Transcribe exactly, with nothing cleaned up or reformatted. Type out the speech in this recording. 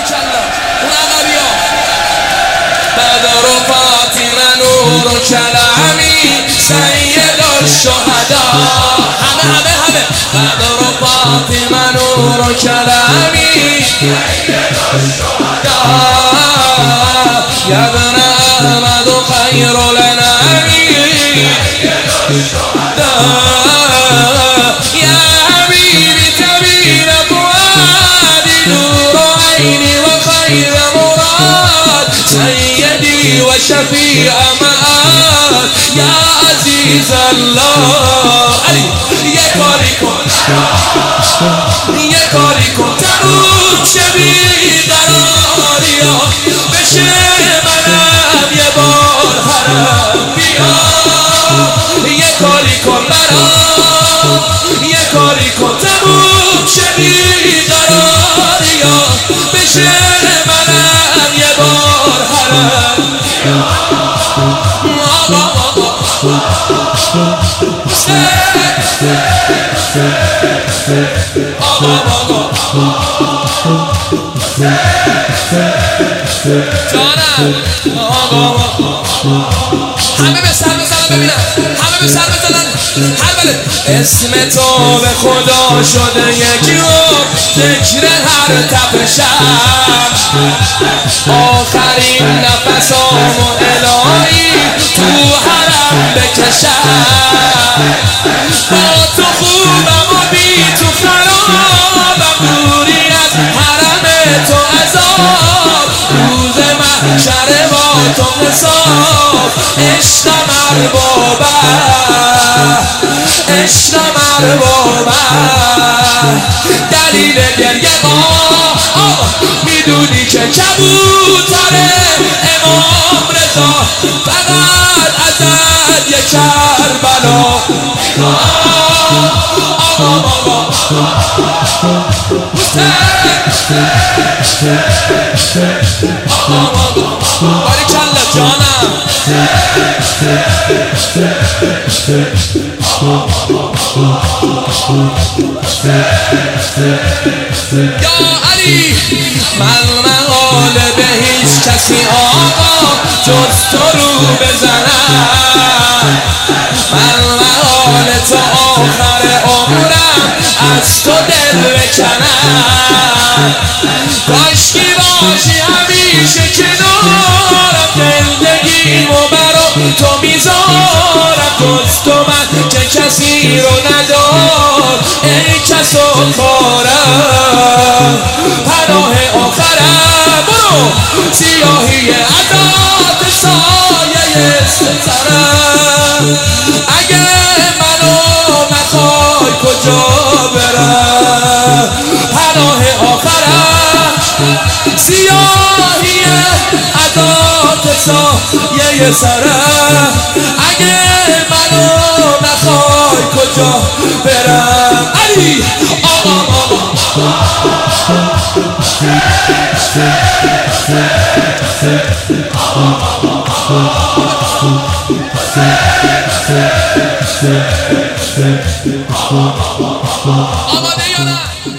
باریکلا اون عقبیا بدر و فاطمه نور و کلامی سید الشهدا همه همه همه بدر و فاطمه نور و کلامی سید الشهدا یا ابن احمد و خیر الانام سید الشهدا یا حبیبی طبیب فؤادی نور عینی و خیر مراد سیدی و شفیع معاد یا عزیز الله علی یک کاری کن یک کاری کن تموم شه بیقراریا بشه منم یه بار حرم بیا یک کاری کن برام یک کاری کن تموم شه بیقراریا بشه منم یه بار حرم جانم همه به سر بزنن ببینم همه به سر بزنن هر بله اسم تو به خدا شده یکی و ذکر هر تپشم آخرین نفسامو الهی تو حرم بکشم با تو خوبم و بی تو خرابم دوری از حرم تو عذاب روز محشر با تو حساب عشقم اربابه عشقم اربابه دلیل گریه ما میدونی که کبوتر امام رضا فقط ازت یک کربلا آقا آقا باریکلا جانم یا علی من مقال به هیچ کسی آقا جز تو رو بزنم من مقال تو آخر عمرم از تو دل بکنم کاشکی باشی همیشه کنارم زندگیمو برا تو میذارم جز تو من که کسی رو ندار ای کس و کارم پناه آخرم برو سیاهی عداد سایه سترم اگه منو نخوای کجا برم پناه آخرم سیاهی عداد سایه سرم اگه منو نخوای کجا برم علی آقا آقا آماده یا نه